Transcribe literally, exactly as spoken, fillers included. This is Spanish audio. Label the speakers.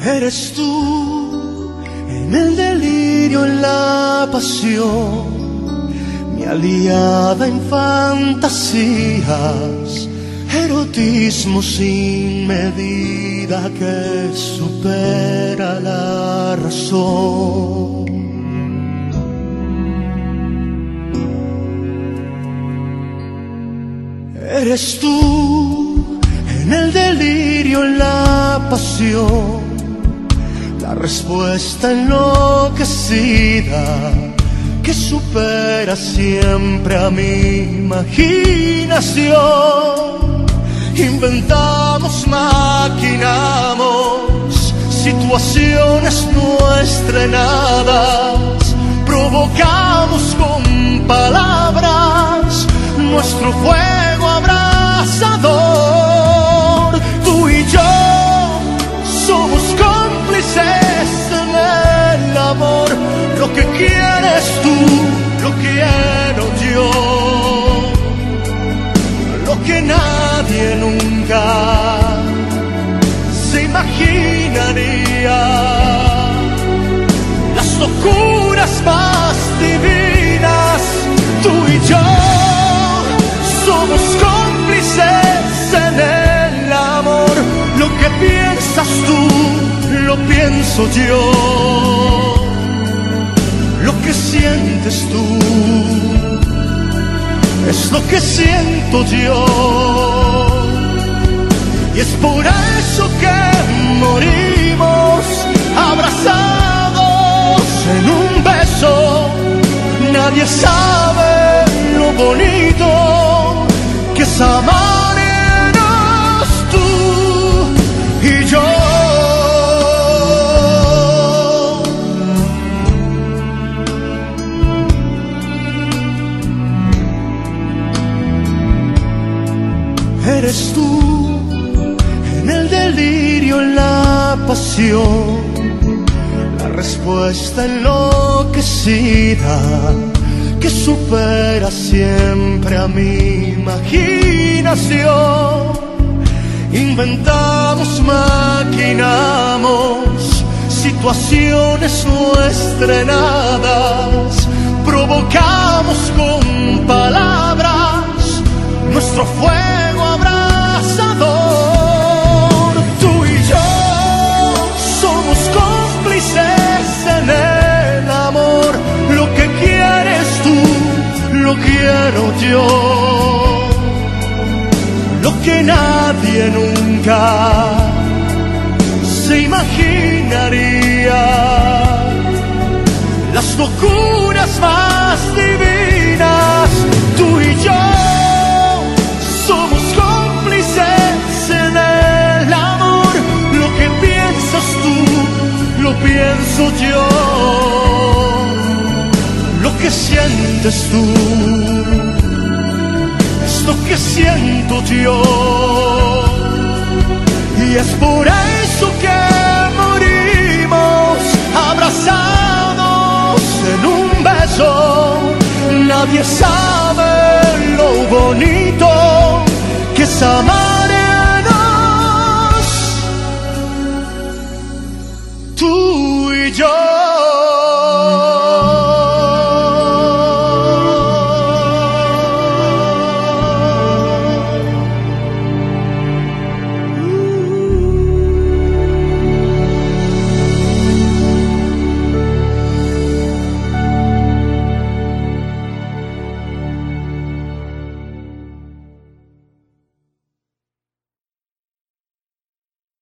Speaker 1: Eres tú en el delirio, en la pasión, mi aliada en fantasías, erotismo sin medida que supera la razón. Eres tú en el delirio, en la pasión, la respuesta enloquecida que supera siempre a mi imaginación. Inventamos, maquinamos situaciones no estrenadas, provocamos con palabras nuestro fuego abrasador. Tú y yo somos cómplices en el amor. Lo que quieres tú, lo quiero yo. Lo que nadie nunca se imaginaría. Las locuras más divinas. Tú y yo somos cómplices en el amor. Lo que piensas tú, lo pienso yo. Lo que sientes tú es lo que siento yo. Y es por eso que morimos abrazados en un beso. Nadie sabe lo bonito que es amarnos tú y yo. Eres tú en el delirio, en la pasión, la respuesta enloquecida que supera siempre a mi imaginación. Inventamos, maquinamos situaciones no estrenadas, provocamos con palabras nuestro fuego abrasador. Tú y yo somos cómplices en el amor. Lo que quieres tú, lo quiero yo. Lo que nadie nunca se imaginaría. Las locuras más divinas. Tú y yo somos cómplices en el amor. Lo que piensas tú, lo pienso yo. Lo que sientes tú es lo que siento yo. Y es por eso que morimos abrazados en un beso. Nadie sabe lo bonito que es amarnos tú y yo.